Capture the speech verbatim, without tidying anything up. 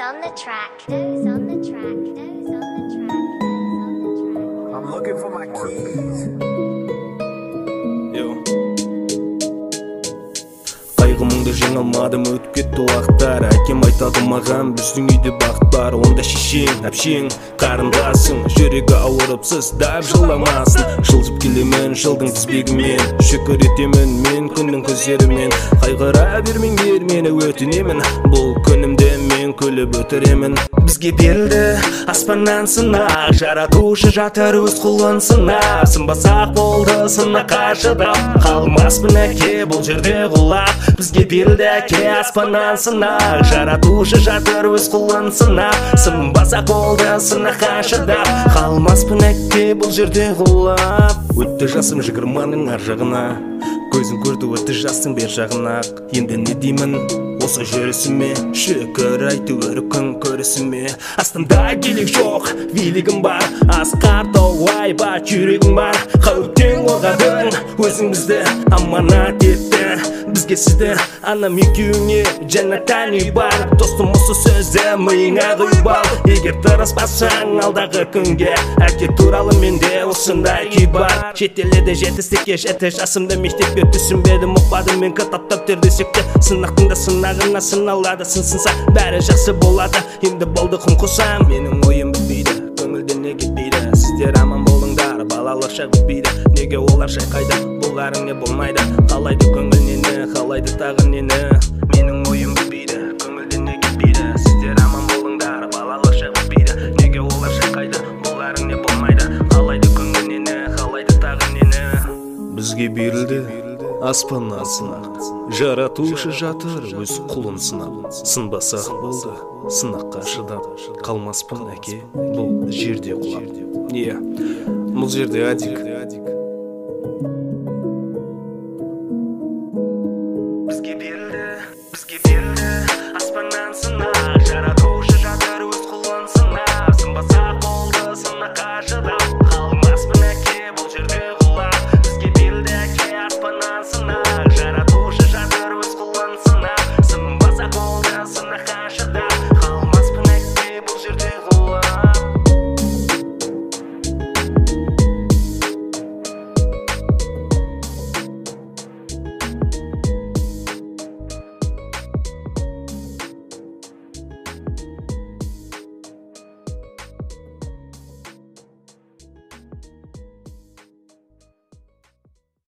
on the track. Those on the track. Those on the track. Those on the track. I'm looking for my keys. Yo. Қайғымыңды жеңе алмадым, өтіп кетті уақыттар. Әкем айтады маған, біздің үйде бақыт бар. Онда шешең, әпшең, қарындасың, жүрегі ауырып сыздап жыламасын. Жылжып келемен, жылдың тізбегімен, шүкір етемін мен күннің көздерімен. Қайғыра бермеңдер мені өтінемін, бұл күнімде мен күліп өтіремін. Бізге берілді аспаннан сынақ, жаратушы жатыр өз құлын сынақ. Сынбасақ болды сынақ қаршыдап, қалмаспын әке бұл жерде құлап. Бізге берілді әке аспаннан сынақ, жаратушы жатыр өз құлын сынақ. Сынбасақ болды сынақ қаршыдап, қалмаспын әке бұл жерде құлап. Өтті жасым жиырманың ар жағына, көзім көрді өтті жастың бер жағына. Енді не деймін осы жүрісіме, шүкір әйтеуір күн көрісіме. Астында келек жоқ, билігім бар, асқартау айбат жүрегім бар. Қауіптен қорғадың, өзің бізді аманат етті. Бізге сізді анам екеуіңе жәннаттан үй бар. Достым осы сөзді миыңа құйып ал. Егер тырыспасаң алдағы күнге, әке туралы менде осындай күй бар. Шетелде жетістікке жеті жасымда мектепке түсінбедім, ұқпадым мен кітаптап тердесек те. Сынақтың да сынағына сыналады, сынсынса бәрі жақсы болады. Енді болды құм қусам, менің ойым бітпейді, көңілден не кетпейді. Сіздер аман болыңдар, балалар шақ бітпейді. Неге олар шайқайды, бұларың не болмайды. Қалайды көңіл нені, қалайды тағы нені. Менің ойым бітпейді, көңілден не кетпейді. Сіздер аман болыңдар, балалар шақ бітпейді. Неге олар шайқайды, бұларың не болмайды. Қалайды көңіл нені, қалайды тағы нені. Бізге берілді аспаннан сынақ, жаратушы жатыр өз құлын сынап. Сынбасақ болды сынаққа шыдап, қалмаспын әке бұл жерде құлап. Иә, бұл жерде Адик